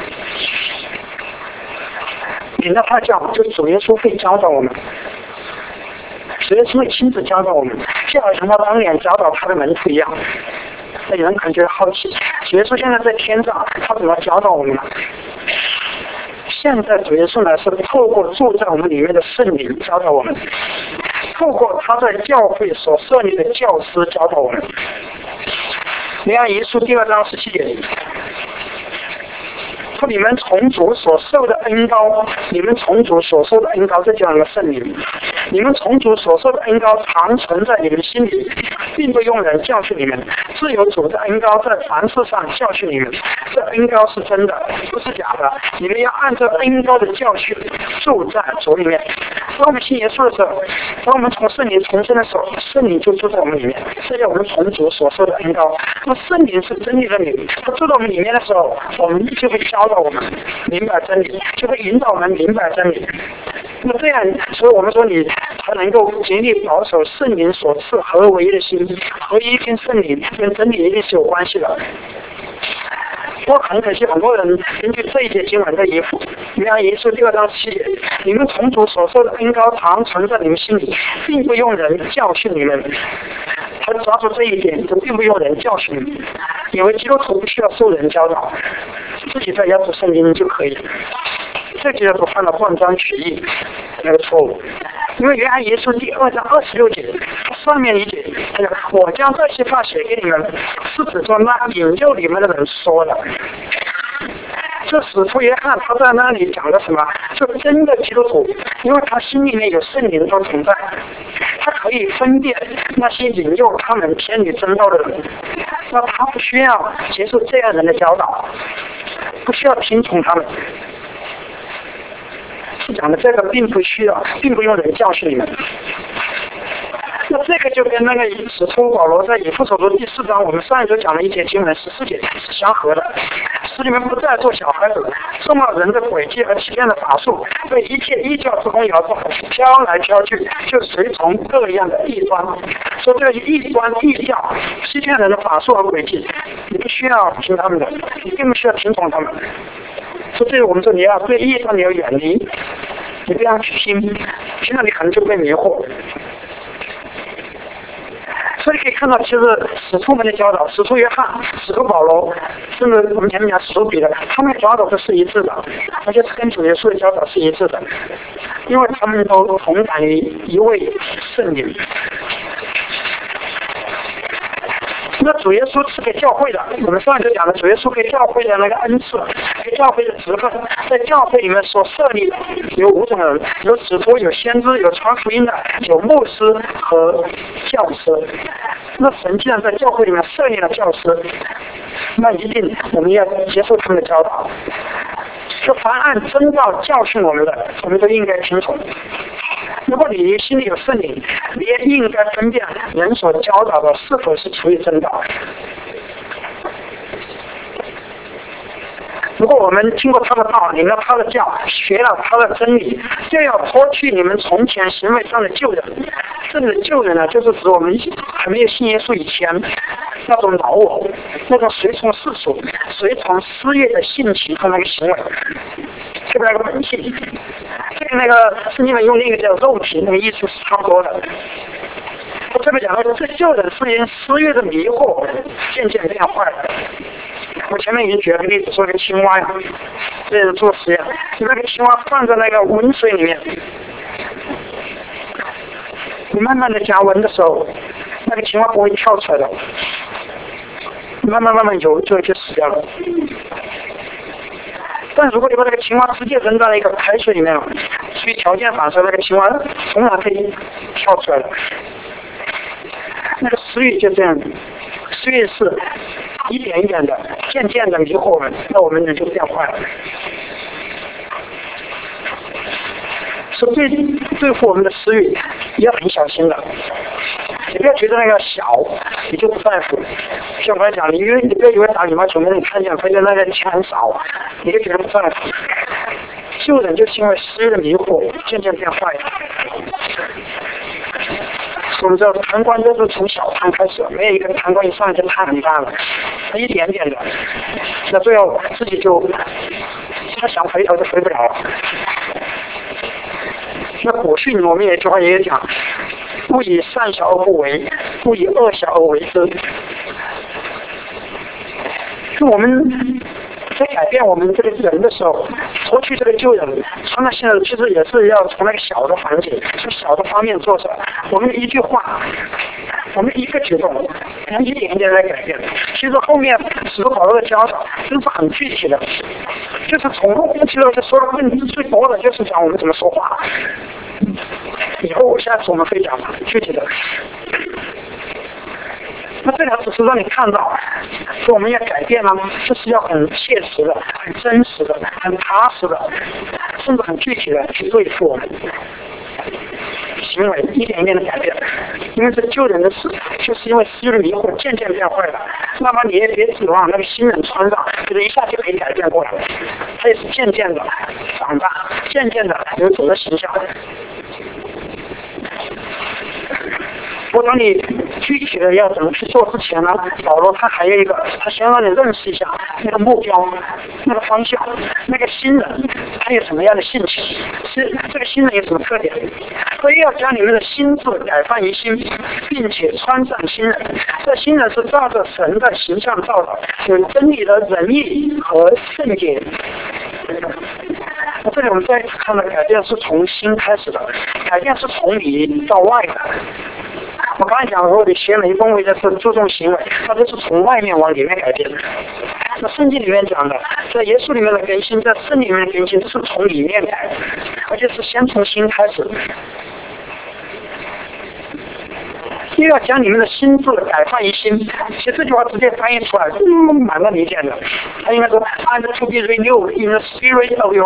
领着他教，就主耶稣会教导我们。主耶稣会亲自教导我们，就好像他当年教导他的门徒一样。那有人可能觉得好奇，主耶稣现在在天上，他怎么教导我们呢？现在主耶稣呢是透过住在我们里面的圣灵教导我们，透过他在教会所设立的教师教导我们。你看耶稣第二章十七节，说你们从主所受的恩膏，你们从主所受的恩膏，这叫什么圣灵？你们从主所受的恩膏常存在你们心里，并不用人教训你们，自有主的恩膏在凡事上教训你们。这恩膏是真的，不是假的。你们要按照恩膏的教训住在主里面。当我们信耶稣的时候，当我们从圣灵重生的时候，圣灵就住在我们里面，这叫我们从主所受的恩膏。那么圣灵是真理的灵，它住在我们里面的时候，我们就会教导我们明白真理，就会引导我们明白真理。那么这样，所以我们说你才能够竭力保守圣灵所赐合为一的心，合一跟圣灵跟真理一定是有关系的。不过很可惜，很多人根据这一节经文的衣服，你看耶稣第二章七节，你们从主所受的恩膏常存在你们心里，并不用人教训你们。他抓住这一点，就并不用人教训你们，因为基督徒不需要受人教导，自己在家读圣经就可以。这就叫做犯了断章取义那个错误。因为原来耶稣第二章二十六节上面一节，他讲我将这些话写给你们，是指着那引诱你们的人说的。这使徒约翰他在那里讲的什么？是真的基督徒，因为他心里面有圣灵的存在，他可以分辨那些引诱他们偏离真道的人。那他不需要接受这样人的教导，不需要听从他们。是讲的这个并不需要，并不用人教训你们。那这个就跟那个使徒保罗在以弗所书第四章，我们上一周讲了一节经文十四节是相合的。使你们不再做小孩子，受到人的诡计和欺骗的法术，被一切异教之风摇动，飘来飘去，就随从各样的异端。说这个异端异教欺骗人的法术和诡计，你不需要听他们的，你并不需要听从他们。所以我们说你要对异端你要远离，你不要去听，听了你可能就被迷惑。所以可以看到，其实使徒们的教导，使徒约翰、使徒保罗，甚至我们前面讲使徒彼得，他们的教导都是一致的，而且跟主耶稣的教导是一致的，因为他们都同感于一位圣灵。那主耶稣是给教会的，我们上一次讲的主耶稣给教会的那个恩赐，给教会的职分，在教会里面所设立的有五种人，有使徒，有先知，有传福音的，有牧师和教师。那神既然在教会里面设立了教师，那一定我们要接受他们的教导。就凡按真道教训我们的，我们都应该听从。如果你心里有圣灵，你也应该分辨人所教导的是否是出于真道。如果我们听过他的道，领了他的教，学了他的真理，就要脱去你们从前行为上的旧人。这里的旧人呢，就是指我们还没有信耶稣以前那种老我，那种随从世俗、随从私欲的性情和那个行为，这个那个本性，这个那个圣经里用那个叫肉体，那个意思是差不多的。我这边讲到这旧人是因私欲的迷惑渐渐变坏的。我前面已经举了个例子，说个青蛙呀，这是做实验，那个青蛙放在那个温水里面， 你慢慢的加温的时候，那个青蛙不会跳出来的，慢慢慢慢游就就死掉了。但如果你把那个青蛙直接扔到那个开水里面了，所以条件反射那个青蛙从哪可以跳出来的？那个食欲就这样，食欲是一点一点的、渐渐的迷惑我们，那我们人就变坏了。所以对对付我们的食欲也要很小心的，你不要觉得那个小你就不在乎。像我刚才讲，你因为你不要以为打羽毛球没人看见，发现那个钱很少，你就觉得不在乎。救人就是因为食欲的迷惑，渐渐变坏的。我们知道贪官都是从小贪开始，没有一个贪官一上来就贪很大了，他一点点的，那最后自己就他想回头就回不了了。那古训我们有一句话也讲，不以善小而不为，不以恶小而为之。就我们在改变我们这个人的时候，脱去这个旧人，从那现在其实也是要从那个小的环节、从小的方面做起来。我们一句话，我们一个举动，我们一点一点来改变。其实后面使徒保罗的教导都是很具体的，就是从其实就说的问题最多的就是讲我们怎么说话。以后下次我们会讲具体的。那这条只是让你看到，说我们要改变了，这是要很切实的、很真实的、很踏实的，甚至很具体的去对付我们行为，一点一点的改变。因为这救人的事，就是因为私欲迷惑渐渐变坏了。那么你也别指望那个新人穿上，就是一下就可以改变过来，它也是渐渐的长大，渐渐的有主的形象。我当你具体的要怎么去做之前呢，保罗他还有一个，他先让你认识一下那个目标、那个方向、那个新人他有什么样的性情，是这个新人有什么特点，所以要将你们的心智改换于新，并且穿上新人。这新人是照着神的形象造的，有真理的仁义和圣洁。这里我们再看到改变是从心开始的，改变是从里到外的。我刚才讲说的学雷锋为的是注重行为，它都是从外面往里面改变的。那圣经里面讲的，在耶稣里面的更新，在圣里面的更新是从里面改的，而且是先从心开始。又要将你们的心智改换于新，其实这句话直接翻译出来是蛮难理解的。他应该说 ，and to be renewed in the spirit of your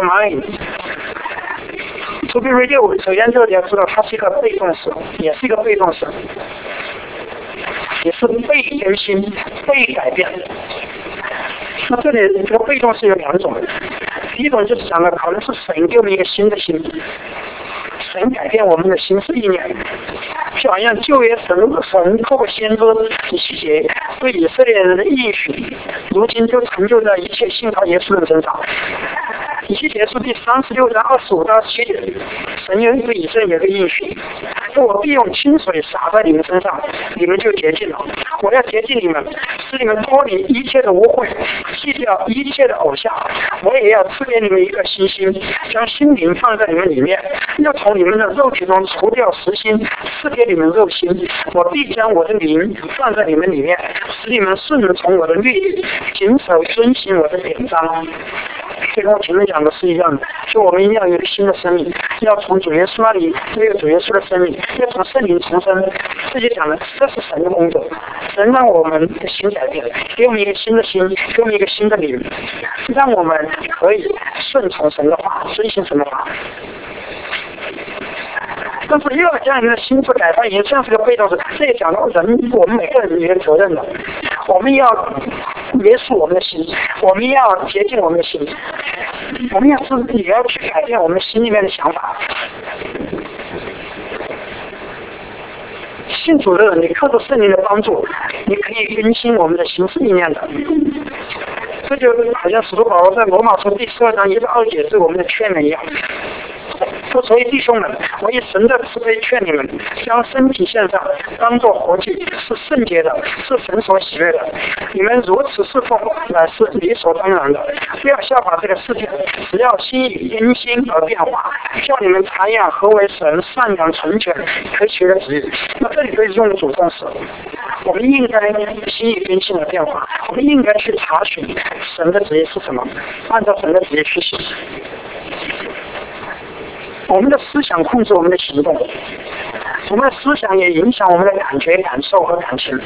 mind。To be renewed， 首先这个你要知道，它是一个被动词，也是一个被动词，也是被更新、被改变。那这里这个被动是有两种，第一种就是讲的可能是神给我们一个新的心。神改变我们的心思意念，就好像旧约神神透过先知以西结对以色列人的应许，如今就成就在一切信靠耶稣人身上。以西结书第三十六章二十五到七节，神又对以色列有个应许，说我必用清水洒在你们身上，你们就洁净了。我要洁净你们，使你们脱离一切的污秽，弃掉一切的偶像。我也要赐给你们一个新心，将心灵放在你们里面，又从你们的肉体中除掉实心，赐给你们肉心。我必将我的灵放在你们里面，使你们顺从我的律例，谨守遵行我的典章。这跟我前面讲的是一样的，就我们一定要有一个新的生命，要从主耶稣那里有主耶稣的生命，要从圣灵重生。这就讲了，这是神的工作，神让我们的心改变，给我们一个新的心，给我们一个新的灵，让我们可以顺从神的话，遵行神的话。但是又要将你的心智改换，也像是个被动式。这也讲到人，我们每个人有责任的，我们要约束我们的心，我们要洁净我们的心，我们要是也要去改变我们心里面的想法。信主的人，你靠着圣灵的帮助，你可以更新我们的心思意念的。这就好像使徒保罗在罗马书第十二章一到二节对我们的劝勉一样。 说所以弟兄们，我以神的慈悲劝你们，将身体献上，当作活祭，是圣洁的，是神所喜悦的。你们如此侍奉，乃是理所当然的。不要效法这个世界，只要心意因心而变化，叫你们查验何为神善良、纯全、可取的旨意。那这里可以用的主动词，我们应该心意更新而变化，我们应该去查询神的旨意是什么，按照神的旨意去行。我们的思想控制我们的行动，我们的思想也影响我们的感觉、感受和感情。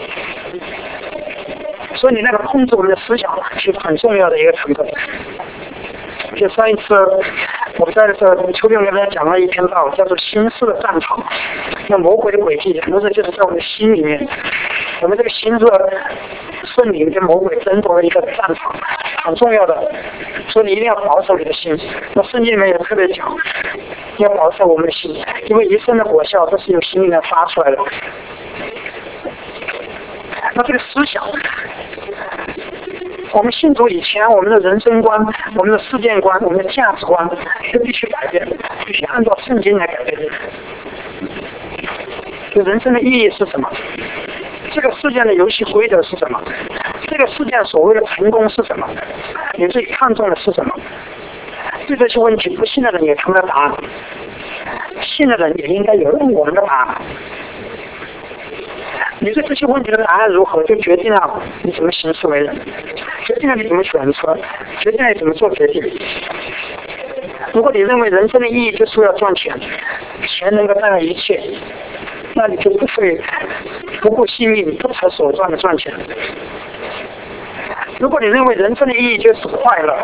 所以你那个控制我们的思想是很重要的一个成分。就上一次我在这秋天给大家讲了一篇道，叫做心思的战场。那魔鬼的诡计很多时候就是在我们的心里面，我们这个心是圣灵跟魔鬼争夺的一个战场，很重要的。所以你一定要保守你的心。那圣经里面也特别讲，要保守我们的心，因为一生的果效都是由心里面发出来的。那这个思想，我们信主以前，我们的人生观、我们的世界观、我们的价值观都必须改变，必须按照圣经来改变。就人生的意义是什么？这个世界的游戏规则是什么？这个世界所谓的成功是什么？你自己看重的是什么？对这些问题，不信的人也看不到答案，信的人也应该有我们的答案。你对这些问题的答案如何，就决定了你怎么行事为人，决定了你怎么选择，决定了你怎么做决定。如果你认为人生的意义就是要赚钱，钱能够带来一切，那你就不会不顾性命、不择手段的赚钱。如果你认为人生的意义就是快乐，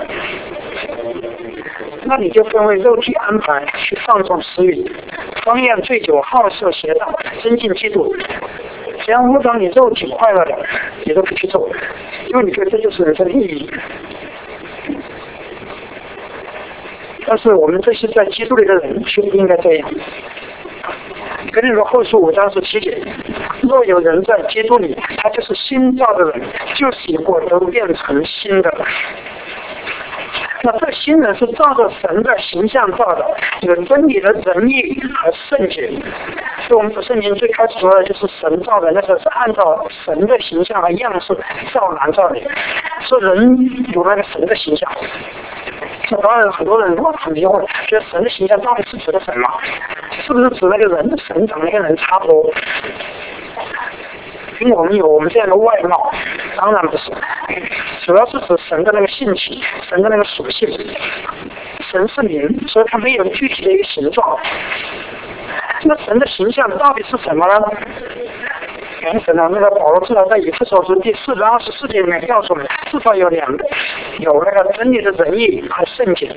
那你就分为肉体安排去放纵私欲、荒宴醉酒、好色邪荡、增进嫉妒。只要误导你肉体快乐的，你都可以去做，因为你觉得这就是人生的意义。但是我们这些在基督里的人却不应该这样。哥林多后书五章十七节，若有人在基督里，他就是新造的人，旧洗过都变成新的了。那这新人是照着神的形象造的，有真理的仁义和圣洁。所以我们的圣经最开始说的就是神造的，那个是按照神的形象和样式造男造女，说人有那个神的形象。那当然很多人很迷惑，觉得神的形象到底是指的什么？是不是指那个人神长得跟人差不多？因为我们有我们这样的外貌，当然不是，主要是指神的那个性情，神的那个属性。神是灵，所以它没有具体的一个形状。那神的形象到底是什么呢？原神呢？那个保罗至少在以弗所书第四章二十四节里面告诉我们，至少有两个，有那个真理的仁义和圣洁。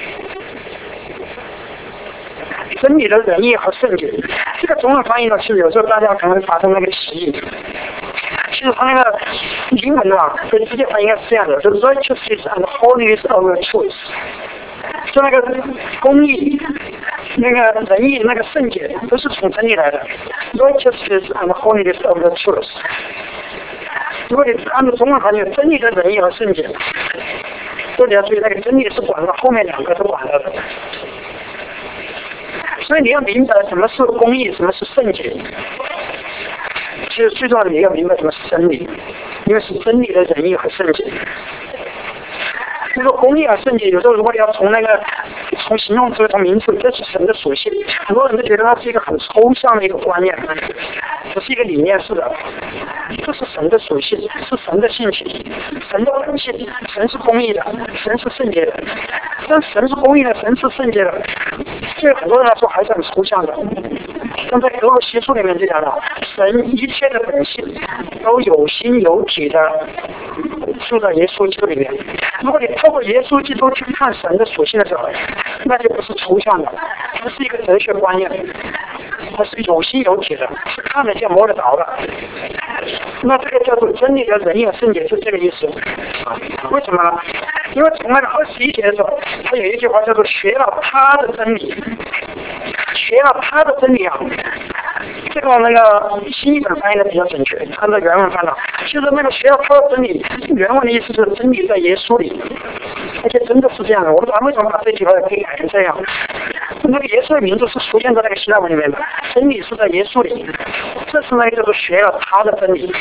真理的仁义和圣洁，这个中文翻译呢，是有时候大家可能会发生那个歧义。其实它那个英文啊，可以直接翻译应该是这样的，就是 righteousness and holiness of the truth， 就那个公义、那个仁义、那个圣洁，都是从真理来的。righteousness and holiness of the truth。如果你按照中文翻译，真理的仁义和圣洁，这里要注意，那个真理是管了，后面两个是管了的。所以你要明白什么是公义，什么是圣洁。其实最重要的你要明白什么是真理，因为是真理的仁义和圣洁。这个公义和圣洁，有时候如果你要从那个从形容词、从名词，这是神的属性。很多人都觉得它是一个很抽象的一个观念，不是一个理念式的。这是神的属性，是神的性情，神的本性。神是公义的，神是圣洁的。但神是公义的，神是圣洁的，对很多人来说还是很抽象的。但在格罗西书里面就讲了，神一切的本性都有心有体的住在耶稣基督里面。如果你透过耶稣基督去看神的属性的时候，那就不是抽象的，它是一个哲学观念，它是有心有体的，是看得见摸得着的。那这个叫做真理的仁义和圣洁，是这个意思。为什么呢？因为从那个二十一节的时候，他有一句话叫做学了他的真理，学学了他的真理啊。这个那个新译本翻译的比较准确，按照原文翻的，就是那个学了他的真理，原文的意思是真理在耶稣里，而且真的是这样的。我们为什么把这句话可以改成这样？那个耶稣的名字是出现在那个希腊文里面的，真理是在耶稣里，这是那个叫做学了他的真理。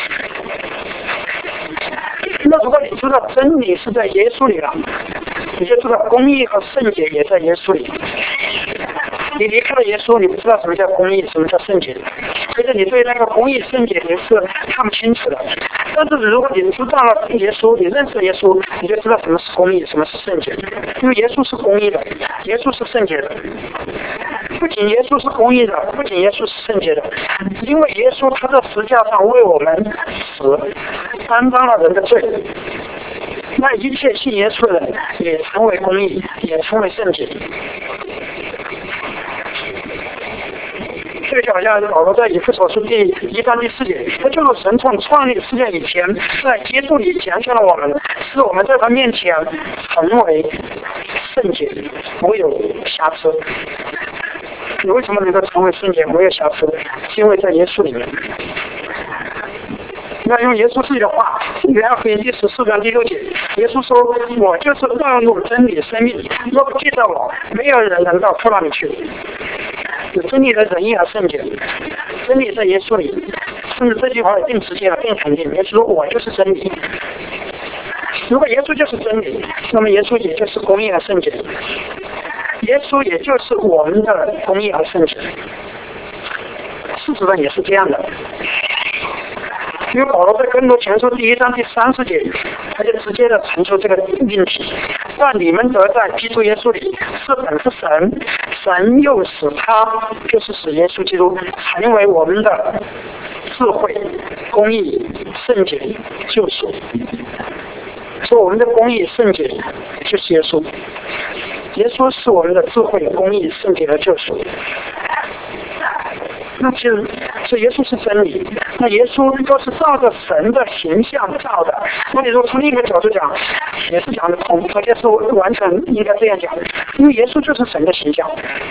那如果你知道真理是在耶稣里了，你就知道公义和圣洁也在耶稣里。你离开了耶稣，你不知道什么叫公义，什么叫圣洁，所以你对那个公义圣洁也是看不清楚的。但是如果你知道了耶稣，你认识耶稣，你就知道什么是公义，什么是圣洁。因为耶稣是公义的，耶稣是圣洁的。不仅耶稣是公义的，不仅耶稣是圣洁的，因为耶稣他在十字架上为我们死，担当了人的罪。那一切信耶稣的人也成为公义，也成为圣洁。这个就好像保罗在以弗所书第一章第四节，他就是神从创立世界以前，在基督里拣选了我们，使我们在他面前成为圣洁，没有瑕疵。你为什么能够成为圣洁，没有瑕疵？是因为在耶稣里面。那用耶稣自己的话，约翰福音第十四章第六节，耶稣说：“我就是道路、真理、生命，若不记得我，没有人能到父那里去。”有真理的仁义和圣洁，真理在耶稣里，甚至这句话更直接了，更肯定。耶稣说：“我就是真理。”如果耶稣就是真理，那么耶稣也就是公义和圣洁，耶稣也就是我们的公义和圣洁。事实上也是这样的。因为保罗在更多前书第一章第三十节，他就直接的陈述这个命题：但你们得在基督耶稣里是本是神，神又使他，就是使耶稣基督成为我们的智慧、公义、圣洁、救赎。说我们的公义、圣洁就是耶稣，耶稣是我们的智慧、公义、圣洁和救赎。那其实是耶稣是真理，那耶稣都是照着神的形象造的。那你说从另一个角度讲，也是讲得通，而且是完全应该这样讲，因为耶稣就是神的形象。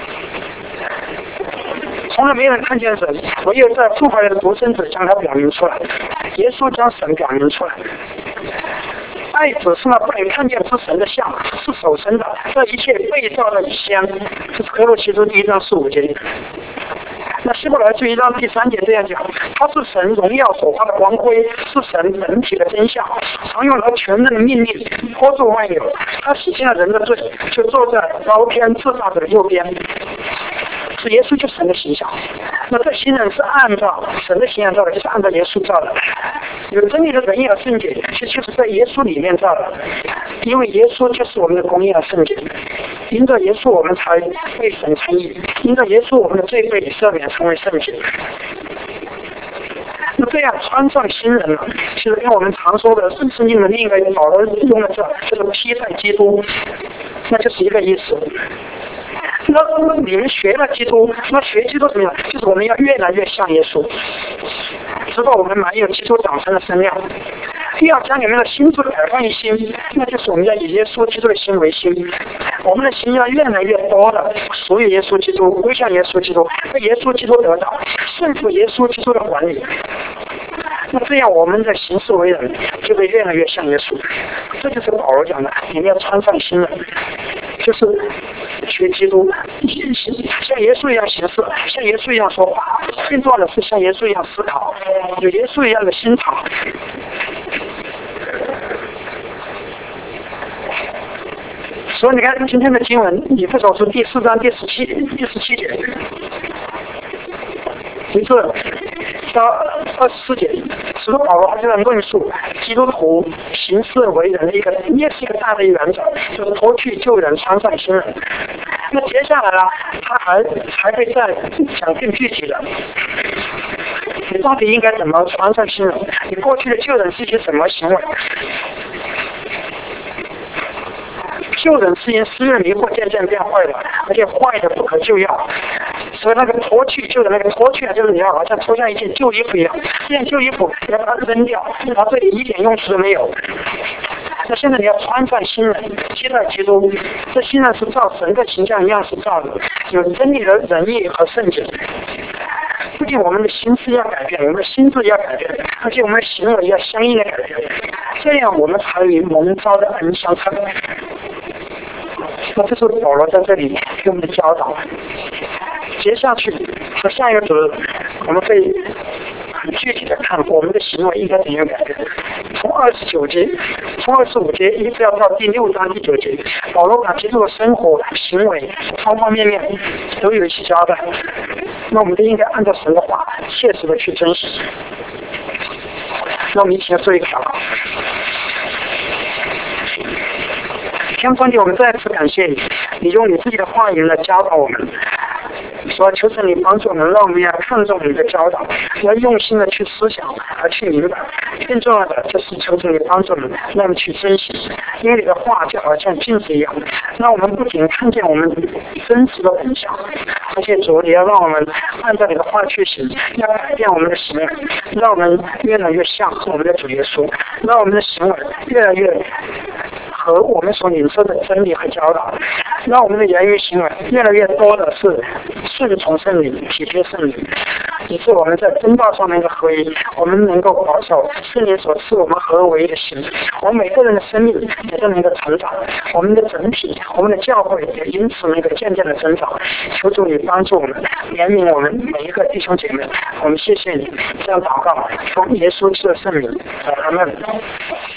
从来没有人看见神，唯有在复活的独生子将他表明出来，耶稣将神表明出来。爱子是那不能看见之神的像，是首生的，这一切被造的以先，这是哥罗西书第一章十五节。那希伯来书一章第三节这样讲，他是神荣耀所发的光辉，是神本体的真相，常用他全能的命令托住万有，他洗净了人的罪，就坐在高天至大者的右边。是耶稣就是神的形象，那这新人是按照神的形象造的，就是按照耶稣造的。有真理的仁义和圣洁，其实就是在耶稣里面造的，因为耶稣就是我们的公义和圣洁。因着耶稣，我们才被神称义；因着耶稣，我们的罪被赦免，成为圣洁。那这样穿上新人了，其实跟我们常说的圣经的另一个保罗用的这就是披戴基督，那就是一个意思。那你们学了基督，那学基督怎么样？就是我们要越来越像耶稣，直到我们满有基督长成的身量。要将你们的心智改换一心，那就是我们要以耶稣基督的心为心。我们的心要越来越多的属于耶稣基督，归向耶稣基督，被耶稣基督得到，顺服耶稣基督的管理。那这样我们的行事为人就会越来越像耶稣。这就是保罗讲的，你们要穿上新人，就是学基督，像耶稣一样行事，像耶稣一样说话，更重要的是像耶稣一样思考，有耶稣一样的心肠。所以你看今天的经文，以弗所书第四章第十七第十七节，其次到二十四节，使徒保罗他就在论述基督徒行事为人的一个，也是一个大的原则，就是脱去旧人，穿上新人。那接下来呢，他还还会再讲更具体的，你到底应该怎么穿上新人？你过去的旧人是些什么行为？旧人是因私欲迷惑渐渐变坏了，而且坏的不可救药。所以那个脱去旧的那个脱去啊，就是你要好像脱下一件旧衣服一样，这件旧衣服要把它扔掉，然后这里一点用处都没有。 那现在你要穿上新人，接待基督，这新人是照神的形象样式造的，有真理的仁义和圣洁。不仅我们的心思要改变，我们的心智要改变，而且我们的行为要相应的改变，这样我们才与蒙召的恩相称。那这是保罗在这里给我们的教导。接下去和下一个主日，我们会很具体的看我们的行为应该怎样改变。从二十九节，从二十五节一直要到第六章第九节，保罗把基督的生活、行为方方面面都有一些交代。那我们就应该按照神的话，切实的去珍惜。那我们一起来做一个祷告。天父上帝，我们再次感谢你，你用你自己的话语来教导我们。说求神你帮助我们，让我们要看重你的教导，要用心的去思想而去明白。更重要的就是求神你帮助我们，让我们去珍惜，因为你的话就好像镜子一样，让我们不仅看见我们真实的本相，而且主你要让我们按照你的话去行，要改变我们的行为，让我们越来越像我们的主耶稣，让我们的行为越来越和我们所领受的真理和教导，让我们的言语行为越来越多的是顺从圣灵、体贴圣灵，以致我们在真道上面的合一，我们能够保守圣灵所赐我们合而为一的心，我们每个人的生命也都能够成长，我们的整体、我们的教会也因此能够渐渐的增长。求主你帮助我们，怜悯我们每一个弟兄姐妹，我们谢谢你，这样祷告，奉耶稣基督的圣名，阿门。